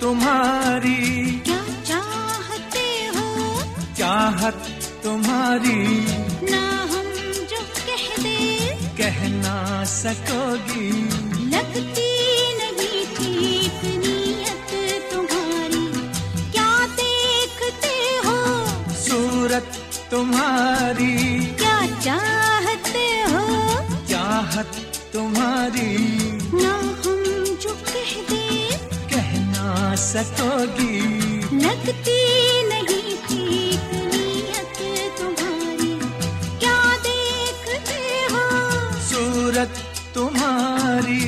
तुम्हारी, क्या चाहते हो, चाहत तुम्हारी, ना हम जो कह दे कह ना सकोगी। लगती नहीं ठीक नीयत तुम्हारी, क्या देखते हो, सूरत तुम्हारी, क्या चाहते हो, चाहत तुम्हारी, ना हम जो कह दे कह ना सकोगी। लगती नहीं ठीक नीयत तुम्हारी, क्या देखते हो, सूरत तुम्हारी।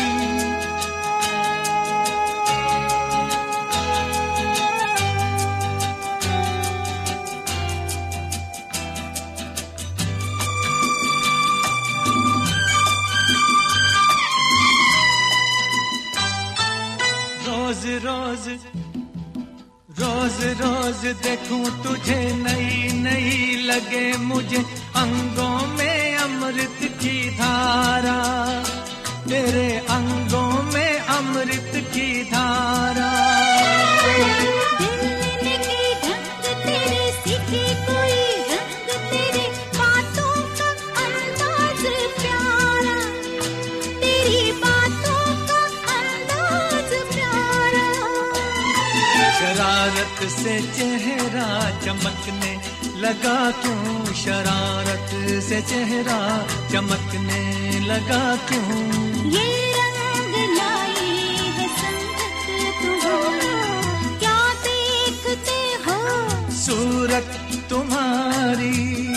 रोज रोज रोज रोज देखूं तुझे, नई नई लगे मुझे अंगों में अमृत की धारा, तेरे अंगों में अमृत की धारा। दिल की ढंग तेरे, सीखे कोई रंग तेरे, बातों का अंदाज प्यारा, तेरी बातों का अंदाज प्यारा। शरारत से चेहरा चमकने लगा क्यों, शरारत से चेहरा चमकने लगा क्यों। ये रंग लाई है संगत तुम्हारी, क्या देखते हो, सूरत तुम्हारी।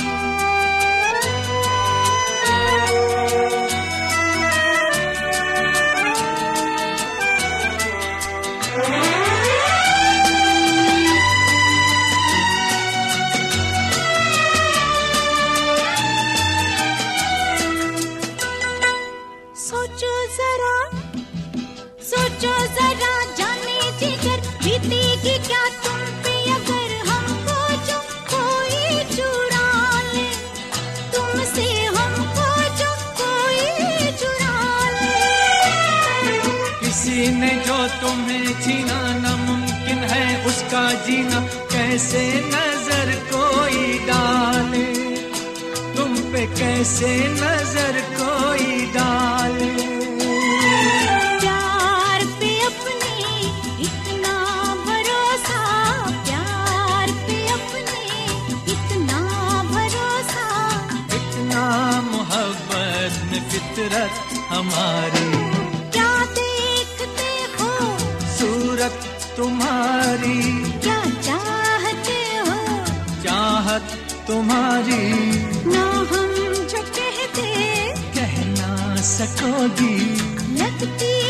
सोचो जरा जाने जिगर, बीतेगी क्या तुम पे अगर हमको जो कोई चुरा ले, तुमसे हमको जो कोई चुरा ले। किसी ने जो तुम्हें छीना, नामुमकिन है उसका जीना, कैसे नजर कोई डाले, तुम पे कैसे नजर कोई डाले। प्यार पे अपने इतना भरोसा, प्यार पे अपने इतना भरोसा, इतना मोहब्बत में फितरत हमारी, क्या देखते हो, सूरत तुम्हारी, क्या चाहते हो, चाहत तुम्हारी, ना हम जो कहते कह ना सकोगी। लगती